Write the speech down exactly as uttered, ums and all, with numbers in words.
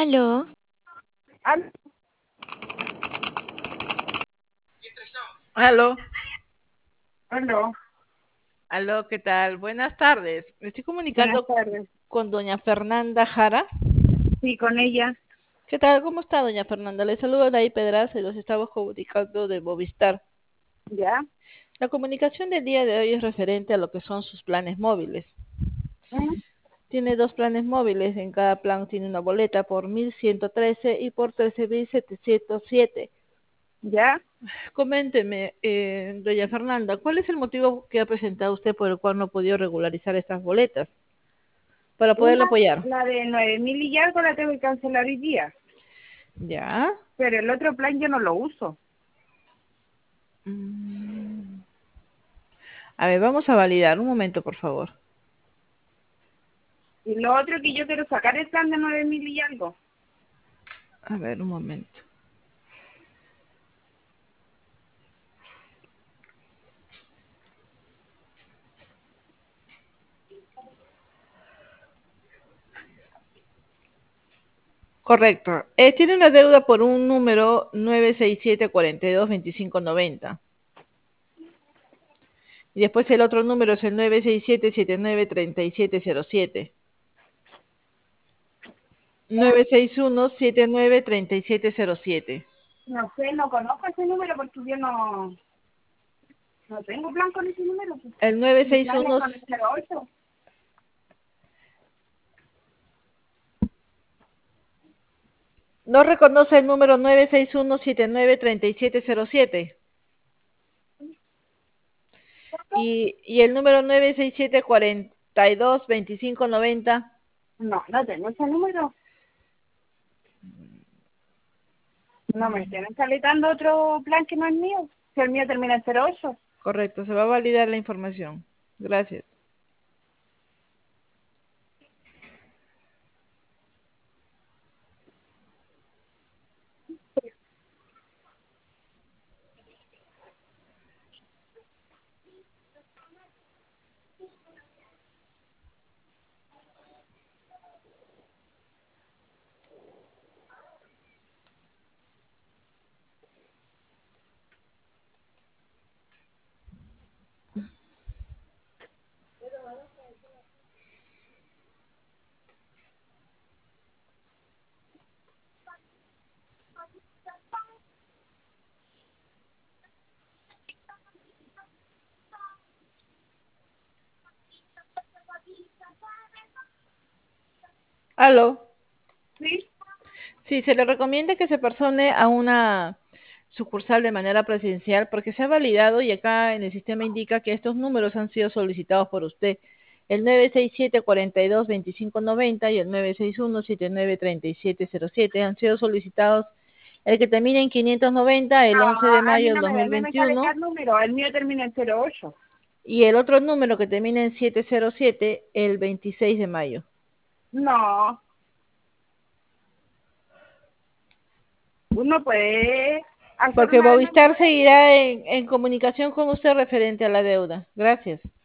Aló, Al- Aló, Aló, aló, ¿qué tal? Buenas tardes. Me estoy buenas comunicando tardes. con doña Fernanda Jara. Sí, con ella. ¿Qué tal? ¿Cómo está, doña Fernanda? Le saludo de ahí Pedraza y los estamos comunicando de Movistar. ¿Ya? La comunicación del día de hoy es referente a lo que son sus planes móviles. ¿Mm? Tiene dos planes móviles, en cada plan tiene una boleta por mil ciento trece y por trece mil setecientos siete. ¿Ya? Coménteme, eh, doña Fernanda, ¿cuál es el motivo que ha presentado usted por el cual no ha podido regularizar estas boletas para poderle Una, apoyar? la de nueve mil y algo la tengo que cancelar hoy día, ¿Ya? pero el otro plan yo no lo uso. Mm, A ver, vamos a validar. Un momento, por favor. Y lo otro que yo quiero sacar el plan de nueve mil y algo. A ver, un momento. Correcto. Eh, tiene una deuda por un número nueve seis siete cuatro dos dos cinco nueve cero. Y después el otro número es el nueve seis siete siete nueve tres siete cero siete. nueve seis uno siete nueve tres siete cero siete. No sé, no conozco ese número porque yo no, no tengo plan con ese número, pues. El Mi plan es nueve seis uno, con el cero ocho. no reconoce el número nueve seis uno siete nueve tres siete cero siete. Y, y el número nueve seis siete cuatro dos dos cinco nueve cero. No, no tengo ese número. No me estén calentando otro plan que no es mío. Si el mío termina en cero ocho. Correcto, se va a validar la información. Gracias. Aló. Sí. Sí, se le recomienda que se persone a una sucursal de manera presencial porque se ha validado y acá en el sistema indica que estos números han sido solicitados por usted. El nueve seis siete cuatro dos dos cinco nueve cero y el nueve seis uno siete nueve tres siete cero siete han sido solicitados. El que termina en quinientos noventa el once de Ah, a mí mayo del no me, no me sale dos mil veintiuno el número. El mío termina en cero ocho. y el otro número que termina en setecientos siete el veintiséis de mayo. No, uno puede hacer Porque una de nuevo Movistar por eso. seguirá en, en comunicación con usted referente a la deuda. Gracias.